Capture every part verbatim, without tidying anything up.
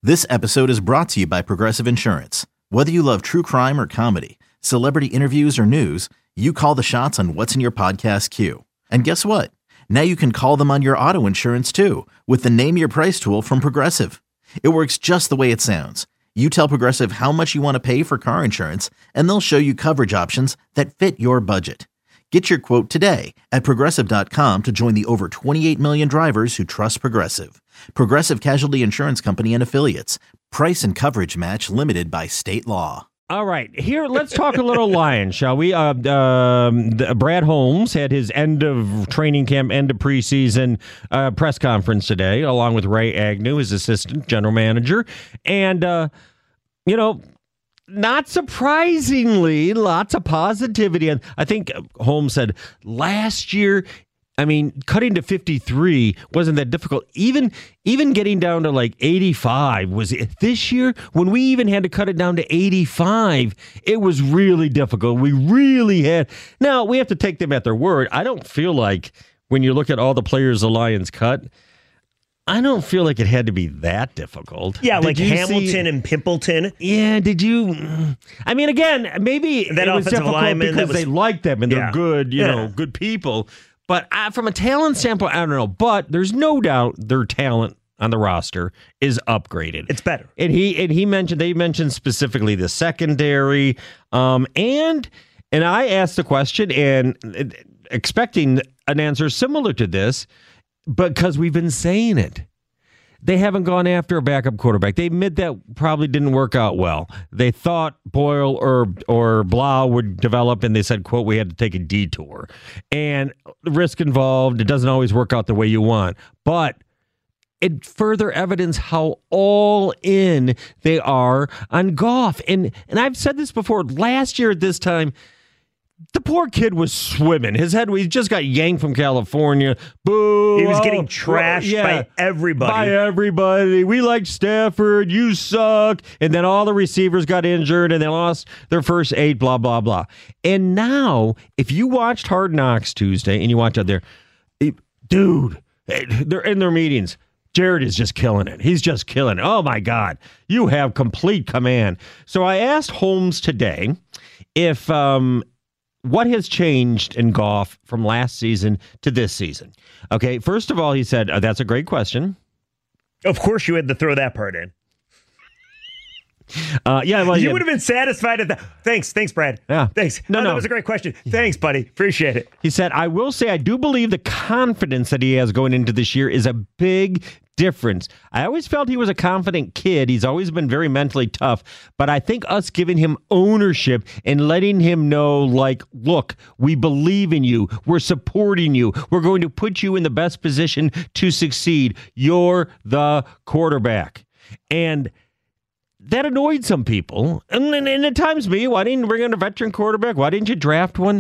This episode is brought to you by Progressive Insurance. Whether you love true crime or comedy, celebrity interviews or news, you call the shots on what's in your podcast queue. And guess what? Now you can call them on your auto insurance too with the Name Your Price tool from Progressive. It works just the way it sounds. You tell Progressive how much you want to pay for car insurance, and they'll show you coverage options that fit your budget. Get your quote today at Progressive dot com to join the over twenty-eight million drivers who trust Progressive. Progressive Casualty Insurance Company and Affiliates. Price and coverage match limited by state law. All right, here, let's talk a little Lions, shall we? Uh, um, the, Brad Holmes had his end of training camp, end of preseason uh, press conference today, along with Ray Agnew, his assistant general manager. And, uh, you know, not surprisingly, lots of positivity. And I think Holmes said last year, I mean, cutting to fifty-three wasn't that difficult. Even even getting down to like eighty-five was this year, when we even had to cut it down to eighty-five, it was really difficult. We really had. Now, we have to take them at their word. I don't feel like when you look at all the players the Lions cut, I don't feel like it had to be that difficult. Yeah, did like Hamilton see, and Pimpleton. Yeah, did you? I mean, again, maybe that it was difficult lineman, because was, they like them and they're yeah. good, you yeah. know, good people. But uh, from a talent standpoint, I don't know. But there's no doubt their talent on the roster is upgraded. It's better. And he and he mentioned they mentioned specifically the secondary. Um, and and I asked the question and uh, expecting an answer similar to this, because we've been saying it. They haven't gone after a backup quarterback. They admit that probably didn't work out well. They thought Boyle or or Blau would develop, and they said, quote, we had to take a detour. And risk involved, it doesn't always work out the way you want. But it further evidence how all in they are on Goff. And, and I've said this before. Last year at this time, the poor kid was swimming. His head, he just got yanked from California. Boo. He was oh, getting trashed yeah, by everybody. By everybody. We like Stafford. You suck. And then all the receivers got injured and they lost their first eight, blah, blah, blah. And now, if you watched Hard Knocks Tuesday and you watch out there, it, dude, they're in their meetings. Jared is just killing it. He's just killing it. Oh, my God. You have complete command. So I asked Holmes today if um, what has changed in Goff from last season to this season. Okay, first of all, he said, oh, that's a great question. Of course you had to throw that part in. Uh, yeah, well, you yeah. would have been satisfied at that. Thanks, thanks, Brad. Yeah, thanks. No, oh, no, that was a great question. Thanks, buddy. Appreciate it. He said, I will say I do believe the confidence that he has going into this year is a big difference. I always felt he was a confident kid. He's always been very mentally tough, but I think us giving him ownership and letting him know, like, look, we believe in you. We're supporting you. We're going to put you in the best position to succeed. You're the quarterback. And that annoyed some people. And, and, and at times me, why didn't you bring in a veteran quarterback? Why didn't you draft one?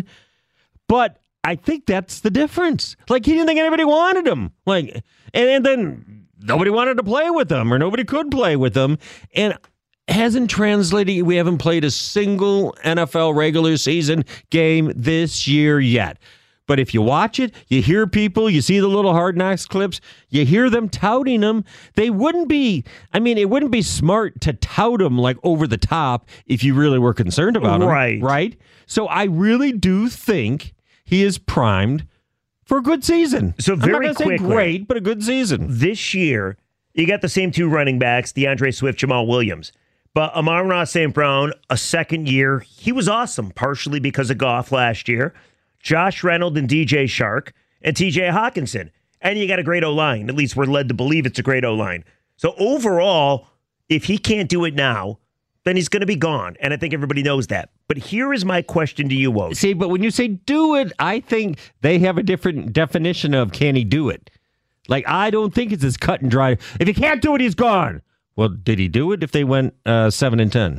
But I think that's the difference. Like, he didn't think anybody wanted him. Like, and, and then nobody wanted to play with him, or nobody could play with him. And hasn't translated. We haven't played a single N F L regular season game this year yet. But if you watch it, you hear people, you see the little Hard Knocks clips, you hear them touting them. They wouldn't be, I mean, it wouldn't be smart to tout them like over the top if you really were concerned about them. Right. Right? So I really do think he is primed for a good season. So very I'm not gonna quickly, say great, but a good season. This year, you got the same two running backs, DeAndre Swift, Jamal Williams. But Amon-Ra Saint Brown, a second year, he was awesome, partially because of Goff last year. Josh Reynolds and D J Chark and T J Hawkinson. And you got a great O-line. At least we're led to believe it's a great O-line. So overall, if he can't do it now, then he's going to be gone. And I think everybody knows that. But here is my question to you, Woj. See, but when you say do it, I think they have a different definition of can he do it. Like, I don't think it's as cut and dry. If he can't do it, he's gone. Well, did he do it if they went uh, seven and ten?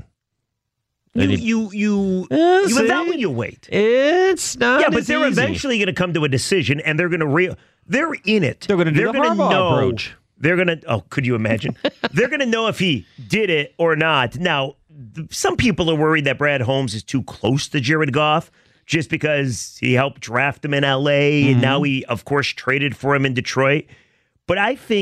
You, you, you, uh, you see? evaluate, you wait. It's not. Yeah, but as they're easy. eventually going to come to a decision, and they're going to real. They're in it. They're going to do they're the gonna Harbaugh know, approach. They're going to. Oh, could you imagine? They're going to know if he did it or not. Now, th- some people are worried that Brad Holmes is too close to Jared Goff, just because he helped draft him in L A, mm-hmm. and now he, of course, traded for him in Detroit. But I think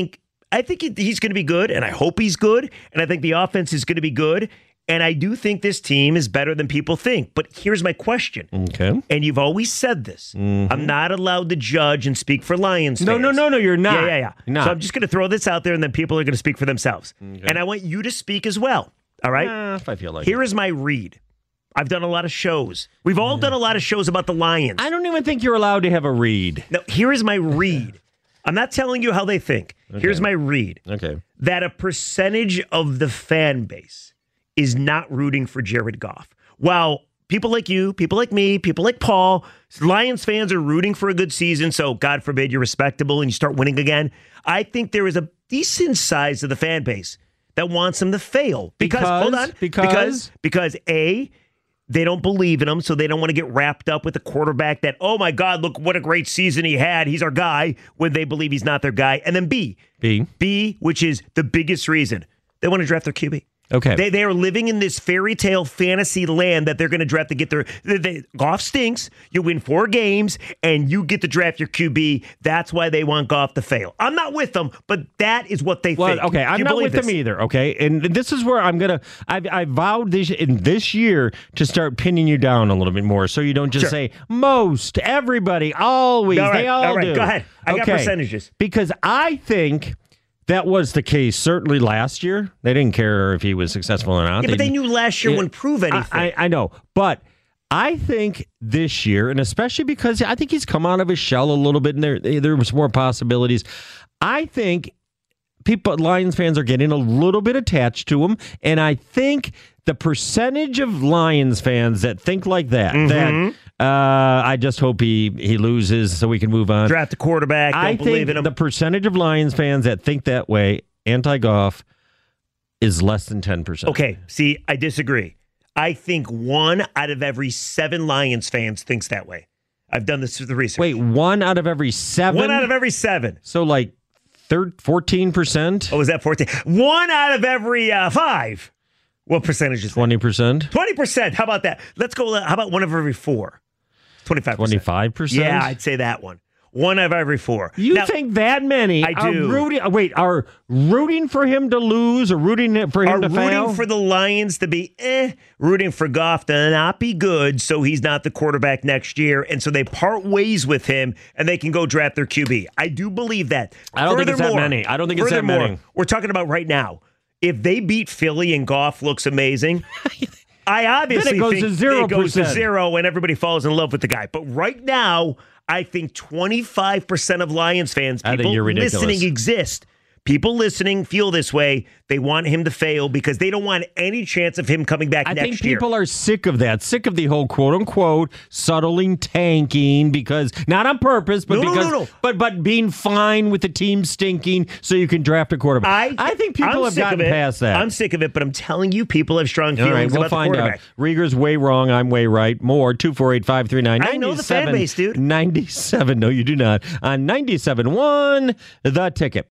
I think he, he's going to be good, and I hope he's good, and I think the offense is going to be good, and I do think this team is better than people think. But here's my question. Okay. And you've always said this. Mm-hmm. I'm not allowed to judge and speak for Lions fans. No, no, no, no, you're not. Yeah, yeah, yeah. So I'm just going to throw this out there, and then people are going to speak for themselves. Okay. And I want you to speak as well. All right? Uh, if I feel like Here it. is my read. I've done a lot of shows. We've all done a lot of shows about the Lions. I don't even think you're allowed to have a read. No, here is my read. I'm not telling you how they think. Okay. Here's my read. Okay. That a percentage of the fan base is not rooting for Jared Goff. While people like you, people like me, people like Paul, Lions fans are rooting for a good season, so God forbid you're respectable and you start winning again. I think there is a decent size of the fan base that wants them to fail. Because, because hold on. Because? Because, because A, they don't believe in him, so they don't want to get wrapped up with a quarterback that, oh my God, look what a great season he had. He's our guy, when they believe he's not their guy. And then B. B. B, which is the biggest reason. They want to draft their Q B. Okay. They they are living in this fairy tale fantasy land that they're going to draft to get their they, they, Goff stinks. You win four games and you get to draft your Q B. That's why they want Goff to fail. I'm not with them, but that is what they well, think. Okay, I'm you not with this? them either. Okay, and this is where I'm gonna. I I vowed this in this year to start pinning you down a little bit more, so you don't just sure. say most, everybody, always. All right, they all, all right, do. Go ahead. I okay. got percentages Because I think. That was the case certainly last year. They didn't care if he was successful or not. Yeah, but they knew last year yeah, wouldn't prove anything. I, I, I know. But I think this year, and especially because I think he's come out of his shell a little bit, and there, there was more possibilities. I think people, Lions fans are getting a little bit attached to him, and I think the percentage of Lions fans that think like that, mm-hmm. that uh, I just hope he, he loses so we can move on. Draft the quarterback, don't I believe think in him. The percentage of Lions fans that think that way, anti-Goff, is less than ten percent. Okay, see, I disagree. I think one out of every seven Lions fans thinks that way. I've done this through the research. Wait, one out of every seven? One out of every seven. So like third, fourteen percent? Oh, was that fourteen? One out of every uh, five. What percentage is that? twenty percent? twenty percent. How about that? Let's go. How about one of every four? twenty-five percent. twenty-five percent? Yeah, I'd say that one. One of every four. You now, think that many I are do. rooting? Wait, are rooting for him to lose or rooting for him are to rooting fail? for the Lions to be eh, rooting for Goff to not be good, so he's not the quarterback next year, and so they part ways with him, and they can go draft their Q B. I do believe that. I don't think it's that Furthermore- many. I don't think it's that many. We're talking about right now. If they beat Philly and Goff looks amazing, I obviously Then it goes think to zero it goes to percent. zero and everybody falls in love with the guy. But right now, I think twenty-five percent of Lions fans, I think people you're ridiculous. listening exist. People listening feel this way. They want him to fail because they don't want any chance of him coming back I next think year. people are sick of that, sick of the whole quote unquote subtling tanking because not on purpose, but No, no, because no, no. but but being fine with the team stinking so you can draft a quarterback. I, think people I'm have sick gotten of it. past that. I'm sick of it, but I'm telling you, people have strong All feelings right, we'll about find the out. quarterback. Rieger's way wrong. I'm way right. More two four eight five three nine. I know the fan base, dude. ninety-seven. No, you do not. On ninety-seven one, the ticket.